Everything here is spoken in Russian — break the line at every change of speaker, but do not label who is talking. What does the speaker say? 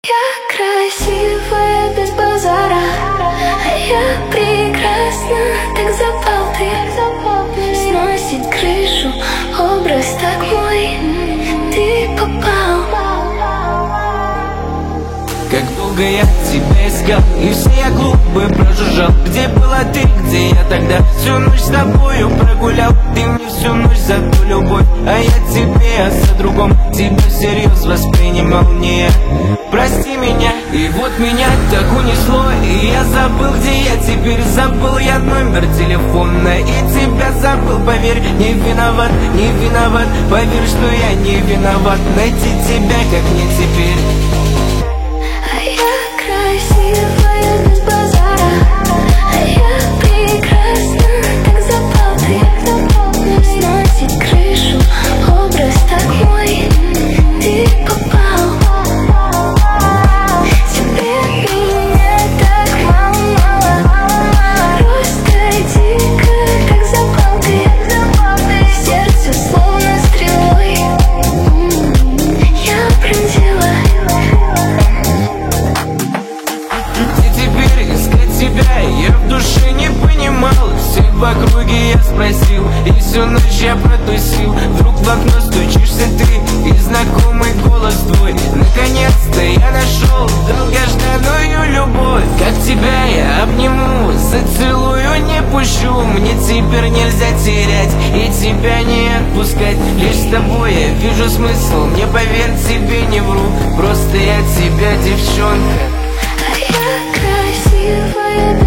Я красивая без базара, а я прекрасна, так запал ты. Сносит крышу образ такой, ты попал.
Как долго я тебя искал, и все я клубы прожужжал. Где была ты, где я тогда? Всю ночь с тобою прогулял. Ты мне всю ночь за ту любовь, а я тебе о другом. Тебя всерьез воспринимал не я. Прости меня, и вот меня так унесло. И я забыл, где я теперь. Забыл я номер телефона, и тебя забыл. Поверь, не виноват, не виноват. Поверь, что я не виноват. Найти тебя, как мне теперь.
Красивая без базара, а я прекрасна, так запал ты. Сносит крышу образ такой, ты попал. Тебе меня так мало, просто дико, так запал ты. Сердце словно стрелой я пронзила.
Я в душе не понимал, всех в округе я спросил, и всю ночь я протусил. Вдруг в окно стучишься ты, и знакомый голос твой. Наконец-то я нашел долгожданную любовь. Как тебя я обниму, зацелую, не пущу. Мне теперь нельзя терять и тебя не отпускать. Лишь с тобой я вижу смысл, мне поверь, тебе не вру. Просто я тебя, девчонка.
А я красивая